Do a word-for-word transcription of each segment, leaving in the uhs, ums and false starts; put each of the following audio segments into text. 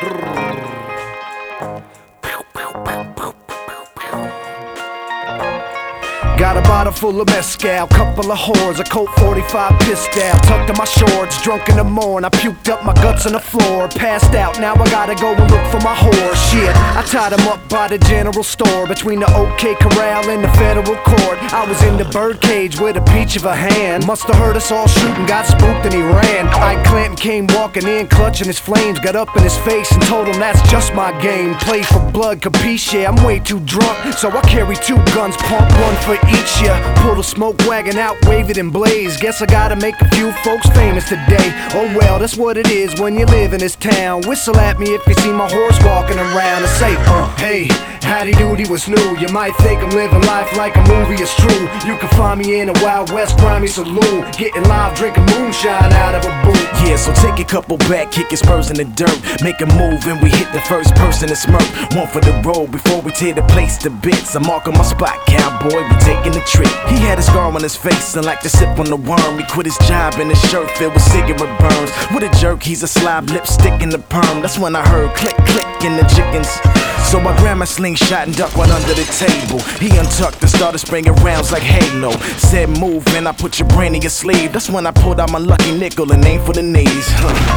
Got a bottle full of mezcal, couple of whores, a Colt forty-five pistol tucked in my shorts. Drunk in the morning, I puked up my guts on the floor. Passed out, now I gotta go and look for my whore. Shit, I tied him up by the general store, between the OK Corral and the federal court. I was in the birdcage with a peach of a hand. Must've heard us all shooting, got spooked and he ran. Ike Clanton came walking in, clutching his flames. Got up in his face and told him that's just my game. Play for blood, capiche? I'm way too drunk, so I carry two guns, pump one for each. Ya pull the smoke wagon out, wave it and blaze. Guess I gotta make a few folks famous today. Oh well, that's what it is when you live in this town. Whistle at me if you see my horse walking around and say, uh, hey, howdy doody, what's new? You might think I'm living life like a movie, it's true. You can find me in a Wild West grimy saloon, getting live, drinking moonshine out of a boot. Yeah, so take a couple back, kick your spurs in the dirt, make a move and we hit the first person to smirk. One for the road before we tear the place to bits. I'm marking my spot, cowboy, we taking the trip. He had a scar on his face and like to sip on the worm. He quit his job and his shirt filled with cigarette burns. With a jerk, he's a slob, lipstick in the perm. That's when I heard click, click in the chickens. So I grabbed my slingshot and ducked right under the table. He untucked and started spraying rounds like Halo. Said move and I put your brain in your sleeve. That's when I pulled out my lucky nickel and aimed for the knees.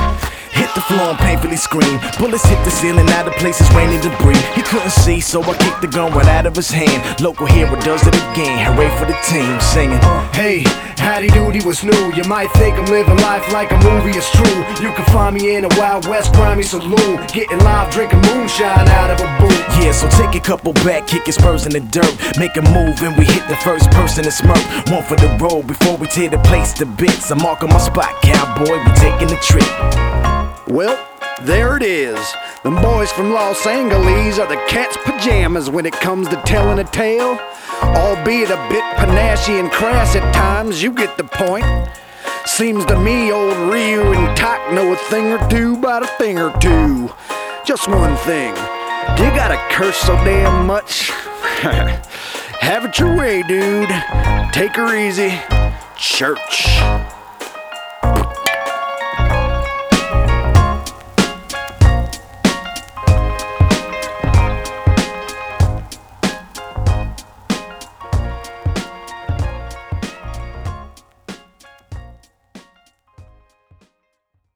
Hit the floor and painfully screamed. Bullets hit the ceiling, out of places raining debris. He couldn't see, so I kicked the gun right out of his hand. Local hero does it again, hooray for the team, singing, hey, howdy doody, what's new? You might think I'm living life like a movie, it's true. You can find me in a Wild West grimy saloon, getting live, drinking moonshine out of a boot. Yeah, so take a couple back, kick your spurs in the dirt, make a move and we hit the first person to smirk. One for the road before we tear the place to bits. I'm marking my spot, cowboy, we taking the trip. Well, there it is. Them boys from Los Angeles are the cat's pajamas when it comes to telling a tale. Albeit a bit panache and crass at times, you get the point. Seems to me old Ryu and Tak know a thing or two about a thing or two. Just one thing, do you gotta curse so damn much? Have it your way, dude. Take her easy. Church.